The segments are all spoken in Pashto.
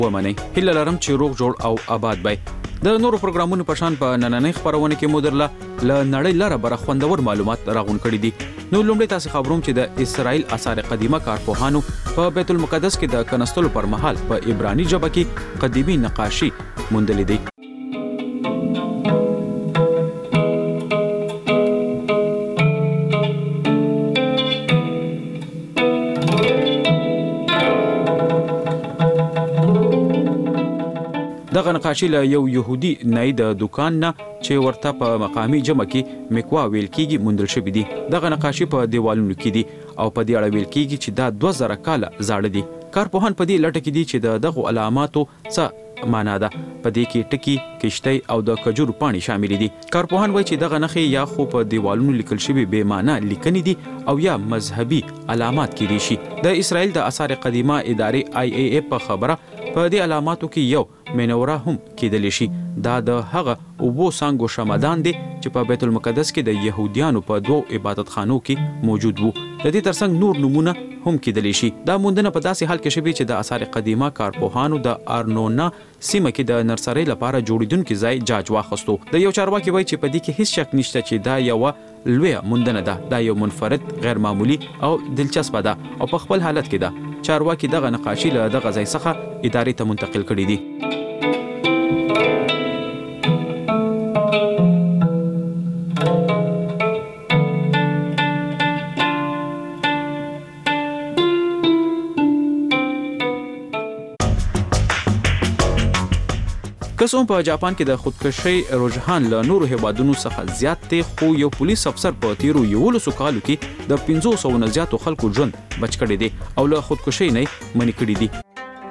ومنئ. هیله لرم چې روغ جوړ او آباد وئ. د نورو پروګرامونو په شان په نننۍ خبرونه کې مودرله ل نړۍ لاره بر خوندور معلومات راغون کړي دي. نو لومړی تاسو خبروم چې د اسرائیل آثار قدیمه کارپوهانو په بیت المقدس کې د کنستلو پر مهال په عبرانی ژبه کې قدیمی نقاشي موندلې دي. دغه نقاشي له یو يهودي نه د دکان نه چې ورته په مقامي جمع کې میکوا ویل کېږي موندل شوی دي. دغه نقاشي په دیوالونو کې دي او په دې اړه ویل کېږي چې دا 2000 کاله زاړه دي. کارپوهان په دې لټه کې دي چې دغه علاماتو څه معنا ده. په دې کې ټکی، کشتۍ او د کجورو پاڼې شامل دي. کارپوهان وایي چې دغه نښې یا خو په دیوالونو لیکل شوی بې معنا لیکنې دي او یا مذهبي علامات کېدای شي. د اسرائیل د آثار قدیمه ادارې IAA په خبره په دې علاماتو کې یو منوره هم کېدلی شي. دا د هغه اوبو سانګو شمدان دی چې په بیت المقدس کې د يهوديانو په 2 عبادتخانو کې موجود وو. د دې ترڅنګ نور نمونه هم کېدلی شي. دا موندنه په داسې حال کې شوې چې د آثار قدیمه کارپوهانو د ارنونا سیمه کې د نرسرۍ لپاره جوړیدونکو ځای جاج واخستو. د یو چارواکي وایي چې په دې کې هیڅ شک نشته چې دا یو لویه موندنه ده. دا یو منفرد، غیر معمولی او دلچسپه ده او په خپل حالت کې ده. چارواکي دغه نقاشي له دغه ځای څخه ادارې ته منتقل کړي دي. کسوم په جاپان کې د خودکشي رجحان له نورو هیوادونو څخه زیات دی، خو یو پولیس افسر په تیرو 11 کالو کې د 500 نه زیاتو خلکو ژوند بچ کړی دی او له خودکشي نه منع کړی دی.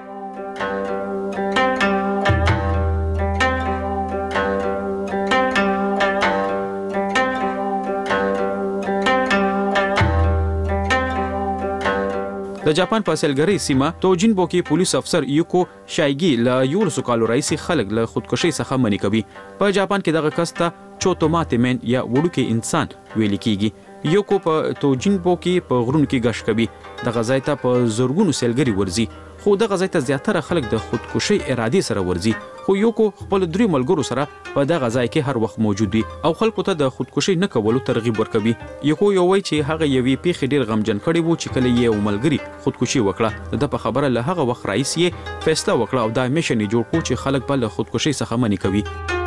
د جاپان په سلګری سیمه توجینبو کې پولیس افسر یوکو شایګي له 11 کالو راهیسې خلک له خودکشي څخه منع کوي. په جاپان کې دغه کس ته چوتوماته مین یا وړوکی انسان ویل کېږي. یوکو په توجینبو کې په غرونو کې غش کوي. دغه ځای ته په زورګونو سلګری ورځي، خو دغه ځای ته زیاتره خلک د خودکشي ارادي سره ورځي. خو یوکو خپل 3 ملګرو سره په دغه ځای کې هر وخت موجود وي او خلکو ته د خودکشي نه کولو ترغیب ورکوي. یوکو یو وایي چې هغه یوې پیښې ډیر غمجن کړي وو چې کله یې ملګری خودکشي وکړه. د په خبره له هغه وخت راځي یې فیصله وکړه او دا میشن جوړ کړ چې خلک په خودکشي څخه منع کوي.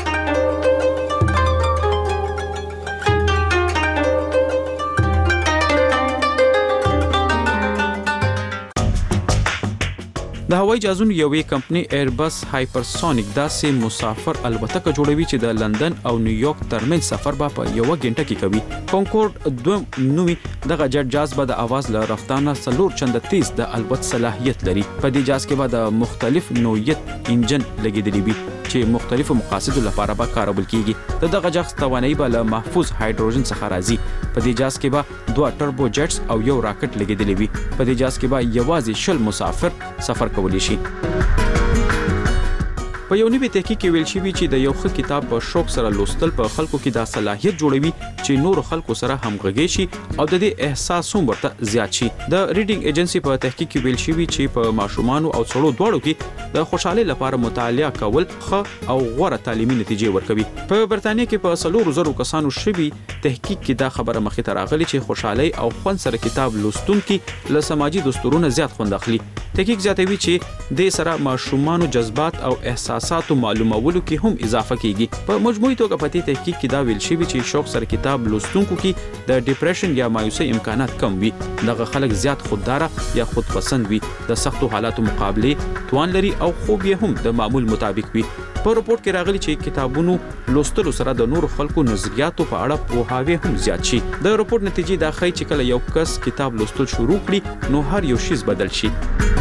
د هوایي جهازونو یوې کمپنۍ ایربس هایپرسونیک داسې مسافر الوتکه جوړوي چې د لندن او نیویارک ترمنځ سفر به په 1 غنټه کې کوي. کونکورډ 2 نومي دغه جټ جهاز به د اواز له رفتانه 4 چنده تیز د الوت صلاحیت لري. په دې جهاز کې به د مختلف نوعیت انجن لګیدلی وي چې مختلفو مقاصدو لپاره به کارول کیږي. دغه جهاز توانایي به له محفوظ هایدروجن څخه راځي. په دې جهاز کې به 2 ټربو جټس او یو راکټ لګیدلی وي. په دې جهاز کې به یوازې 10 مسافر سفر کولی شي. په یو نوي تحقیق کې ویل شوی چې د یو ښه کتاب په شوق سره لوستل په خلکو کې دا صلاحیت جوړوي چې نور خلکو سره همغږي شي او د دې احساس هم ورته زیات شي. د ریډینګ ایجنسی په تحقیق کې ویل شوی چې په ماشومان او څړو دواړو کې د خوشحالي لپاره مطالعه کول ښه او غوره تعلیمي نتیجې ورکوي. په برتانیې کې په 4,000 کسانو شوی تحقیق کې دا خبره مخې ته راغلي چې خوشحالي او خوند سره کتاب لوستونکي له سماجي دستورونو زیات خوند اخلي. تحقیق زیاتوي چې د سره ماشومانو جذبات او احساساتو معلومولو کې هم اضافه کیږي. په مجموعي توګه په دې تحقیق کې دا ویل شوی چې شوق سره کتاب لوستونکو کې د ډیپریشن یا مایوسۍ امکانات کم وي. دغه خلک زیات خوددار یا خودپسند وي، د سختو حالاتو مقابله توان لري او خوب یې هم د معمول مطابق وي. په رپورت کې راغلي چې کتابونو لوستلو سره د نورو خلکو نظریاتو په اړه پوهاوی هم زیات شي. د رپورت نتیجې دا ښیي چې کله یو کس کتاب لوستل شروع کړي نو هر یو شی بدل شي.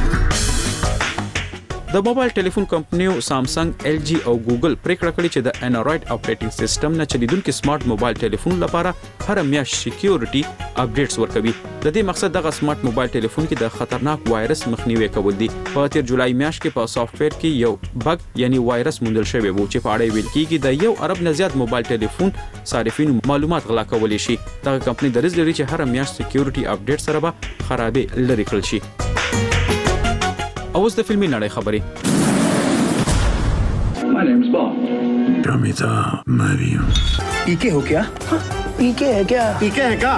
د موبایل ټلیفون کمپنیو سامسنګ، LG او ګوګل پریکړه کړې چې د انډراید اپریټینګ سیستم نه چلیدونکو سمارټ موبایل ټلیفون لپاره هر میاشت سکیورټي اپډیټس ورکوي. د دې مقصد دغه سمارټ موبایل ټلیفون کې د خطرناک وایرس مخنیوي کول دي. په تیر جولای میاشت کې په سافټویر کې یو بګ یعنی وایرس موندل شوی وو چې په اړه ویل کېږي د 1 ارب نه زیات موبایل ټلیفون صارفین معلومات غلا کولی شي. دغه کمپنۍ درز لري چې هر میاشت سکیورټي اپډیټ سره به خرابې لري کړل شي. اوس د فلمي نړۍ خبرې. My name's Bond. Amitabh, मैं भी हूँ। पीके हो क्या? पीके है क्या?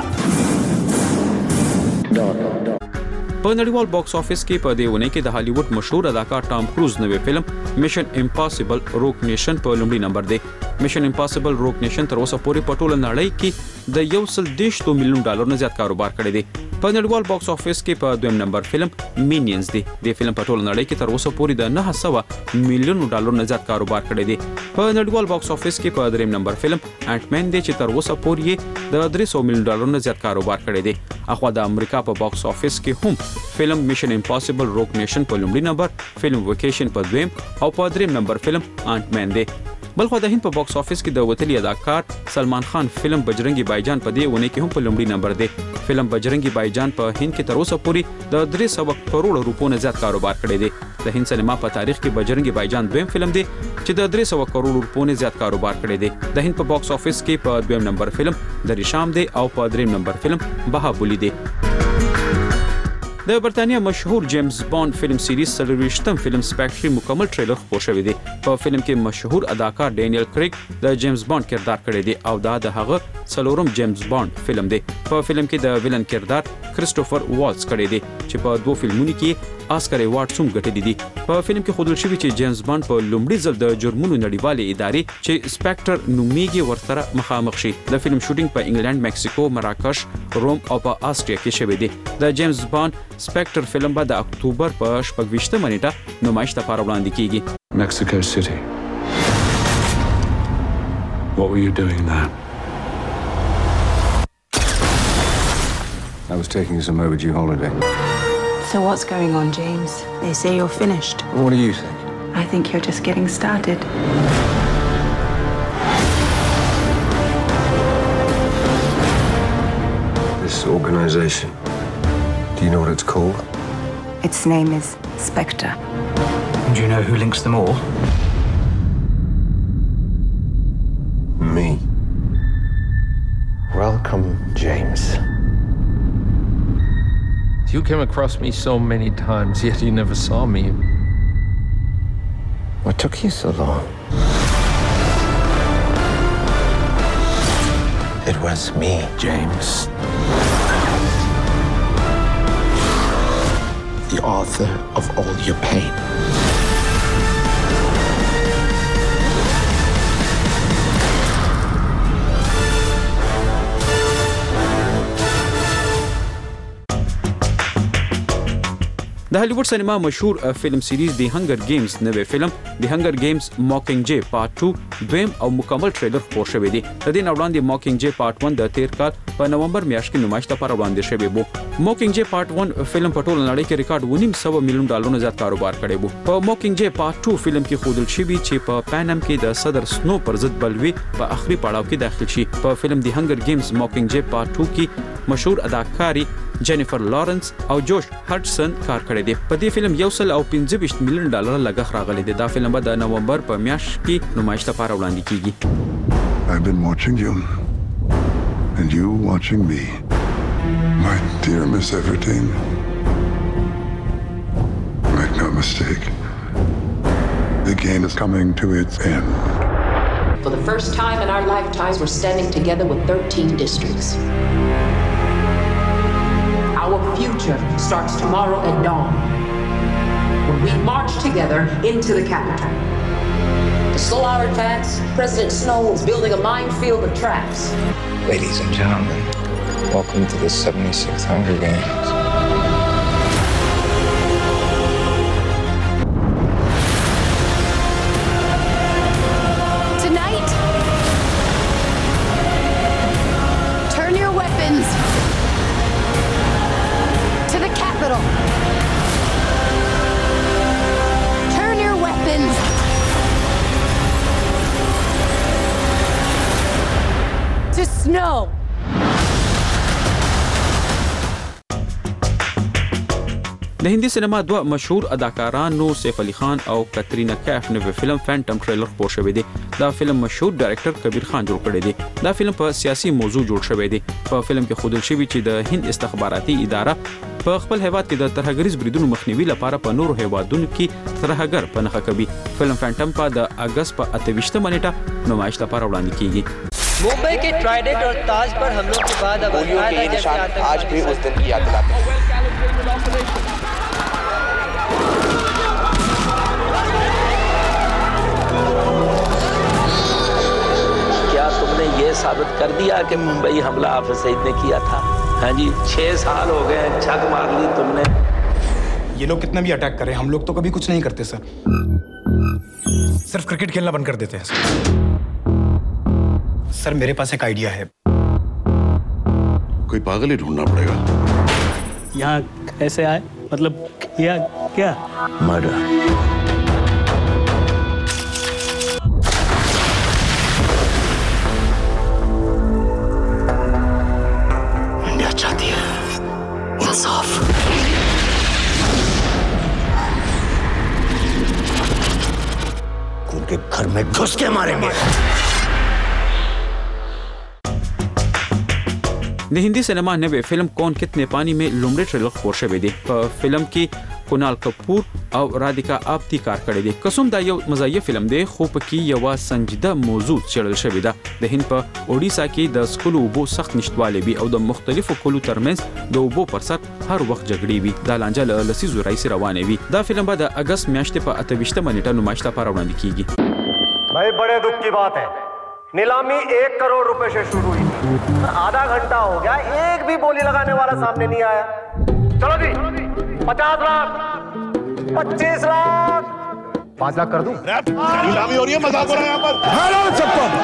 په نړیوال باکس افیس کې په دې ونه کې د هالیوډ مشهور اداکار ټام کروز نوې فلم میشن امپاسیبل روک نیشن په لومړي نمبر دی. میشن امپاسیبل روک نیشن تر اوسه پورې په ټوله نړۍ کې د 1.2 میلیون ډالر نه زیات کاروبار کړی دی. په نړیوال باکس افیس کې په دویم نمبر فلم مینینز دی. د فلم په ټوله نړۍ کې تر اوسه پورې د 900 میلیون ډالر نه زیات کاروبار کړی دی. په نړیوال باکس افیس کې په دریم نمبر فلم انټ مین دی چې تر اوسه پورې د 300 میلیون ډالر نه زیات کاروبار کړی دی. اخوا د امریکا په باکس افیس کې هم فلم میشن امپاسیبل روک نیشن په لومړي نمبر، فلم ویکیشن په دویم او په دریم نمبر فلم انټ مین دی. بلخو د هند په باکس افیس کې د وتلی اداکار سلمان خان فلم بجرنگی بایجان په دې ونه کې هم په لومړي نمبر دی. فلم بجرنگی بایجان په هند کې تر اوسه پورې د 300 کروڑ روپو نه زیات کاروبار کړی دی. د هند سینما په تاریخ کې بجرنگی بایجان دویم فلم دی چې د 300 کروڑ روپو نه زیات کاروبار کړی دی. د هند په باکس افیس کې په دویم نمبر فلم دریشام دی او په دریم نمبر فلم بهابولی دی. د برتانیا مشهور جیمز بانډ فلم سیریز 30م فلم سپیکټر مکمل ټریلر خپور شوی دی. په فلم کې مشهور اداکار ډینیل کریګ د جیمز بانډ کردار کړی دی او دا د هغه څلورم جیمز بانډ فلم دی. په فلم کې د ویلن کردار کریسټوفر والز کړی دی چې په دوه فلمونو کې آسکر ایوارډ هم ګټلی دي. په فلم کې ښودل شوی چې جیمز بانډ په لومړي ځل د جرمونو نړیوالې ادارې چې سپیکټر نومیږي ورسره مخامخ شي. د فلم شوټینګ په انګلند، مکسیکو، مراکش، روم او په آسټریا کې شوی دی. د جیمز بانډ سپیکټر فلم به د اکتوبر په 26 نیټه نمایش لپاره وړاندې کیږي. Mexico City. What were you doing there? I was taking some overdue holiday. So what's going on, James? They say you're finished. What do you think? I think you're just getting started. This organization, do you know what it's called? Its name is Spectre. Do you know who links them all? Me. Welcome, James. You came across me so many times, yet you never saw me. What took you so long? It was me, James. the author of all your pain. د هالیوډ سینما مشهور فلم سیریز دی هنگر گیمز نوې فلم دی هنگر گیمز ماکینګ جے پارت 2 دویم او مکمل ټریلر خپور شوی دی. د دې نه وړاندې ماکینګ جے پارت 1 د 13 کال په نومبر میاشت کې نمایش لپاره وړاندې شوی وو. ماکینګ جے پارت 1 فلم په ټوله نړۍ کې ریکارډ 1.5 میلیون ډالرونو زیات کاروبار کړی وو. په ماکینګ جے پارت 2 فلم کې ښودل شوی چې په پانم کې د صدر سنو پر ضد بلوي په اخري پړاو کې داخل شي. په فلم دی هنگر گیمز ماکینګ جے پارت 2 کې مشهور اداکاري جینیفر لارنس او جوش هډسن کار کړی دی. په دې فلم 1.25 میلیون ډالر لګښت راغلی دی. دا فلم به د نومبر په میاشت کې نمایش لپاره وړاندې کیږي. I've been watching you and you watching me. My dear Miss Everdeen, make no mistake, the game is coming to its end. For the first time in our lifetimes, we're standing together with 13 districts. Our future starts tomorrow at dawn, when we march together into the capital. To slow our advance, President Snow is building a minefield of traps. Ladies and gentlemen, welcome to the 76th Hunger Games. Tonight, turn your weapons to the Capitol. Turn your weapons to Snow. د هندي سینما دوه مشهور اداکارانو سیف علي خان او کترینا کیف نوې فلم فینټم ټریلر خپور شوی دی. دا فلم مشهور ډایرکټر کبیر خان جوړ کړی دی. دا فلم په سیاسي موضوع جوړ شوی دی. په فلم کې ښودل شوی چې د هند استخباراتي اداره په خپل هیواد کې د ترهګریز بریدونو مخنیوي لپاره په نورو هیوادونو کې ترهګر په نښه کوي. فلم فینټم په د اگست په 28 نیټه نمایش لپاره وړاندې کیږي. मुंबई के ट्राइडेंट और ताज पर हमलों के बाद अब आज भी उस दिन की याद दिलाते हैं. क्या तुमने ये साबित कर दिया कि मुंबई हमला हाफिज सईद ने किया था? हाँ जी, 6 साल हो गए, छक मार ली तुमने. ये लोग कितना भी अटैक करें, हम लोग तो कभी कुछ नहीं करते सर. सिर्फ क्रिकेट खेलना बंद कर देते हैं सर. मेरे पास एक आइडिया है. कोई पागल ही ढूंढना पड़ेगा. यहाँ कैसे आए, मतलब किया क्या? मर्डर. इंडिया चाहती है इंसाफ. उनके घर में घुस के मारेंगे. د هندي سینما نوې فلم کون کتنے پانی میں لومړی ټریلر خپور شوی دی. په فلم کې کونال کپور او رادیکا آپتی کار کړی دی. قسم دا یو مزاحیه فلم دی خو پکې یو سنجیده موضوع څېړل شوی ده. د هند په اوډیسا کې د سکولو اوبو سخت نشټوالی وي او د مختلفو کلو ترمنځ د اوبو پر سر هر وخت جګړې وي. دا لانجه له لسیزو راهیسې روانه وي. دا فلم به د اگست میاشتې په 28 نیټه نمایش لپاره وړاندې کیږي. भाई बड़े दुख की बात है, नीलामी 1 करोड़ रुपए से शुरू हुई थी. आधा घंटा हो गया, एक भी बोली लगाने वाला सामने नहीं आया. चलो जी, 50 लाख, 25 लाख, 5 लाख कर दूं? नीलामी हो रही है, मजाक हो रहा है यहाँ पर. हेलो चप्पल.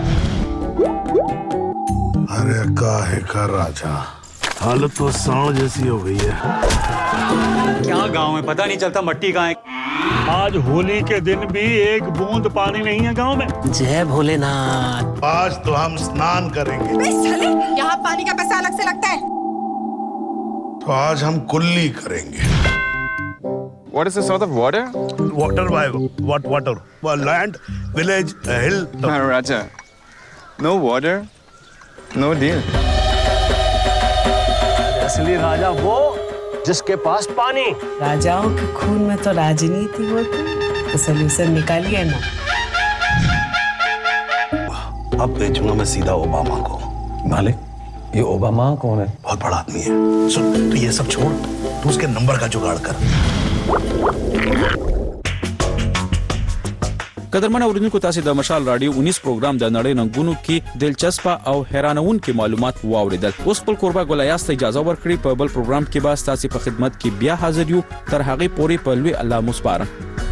अरे काहे का राजा, हालत तो सांड जैसी हो गई है. क्या गांव में पता नहीं चलता मट्टी कहाँ है. आज होली के दिन भी एक बूंद पानी नहीं है गांव में. जय भोलेनाथ. आज तो हम स्नान करेंगे. यहाँ पानी का पैसा अलग से लगता है. तो आज हम कुल्ली करेंगे. What is the source of water? Water by what water? Land, village, hill. Raja, no water, no deal. असली राजा वो जिसके पास पानी. राजाओं के खून में तो राजनीति होती, तो सोल्यूशन निकालिए ना. अब भेजूंगा मैं सीधा ओबामा को. मालिक, ये ओबामा कौन है? बहुत बड़ा आदमी है. सुन, तो ये सब छोड़, तू उसके नंबर का जुगाड़ कर. قدرمن اوریدونکو تاسو د مشال رادیو 19 پروګرام د نړۍ ننګونو کې دلچسپ او حیرانونکي معلومات واوریدل. اوس خپل قربا ګلایاست اجازه ورکړي په بل پروګرام کې به تاسو په خدمت کې بیا حاضر یو. تر هغه پورې په لوی الله مو سپارم.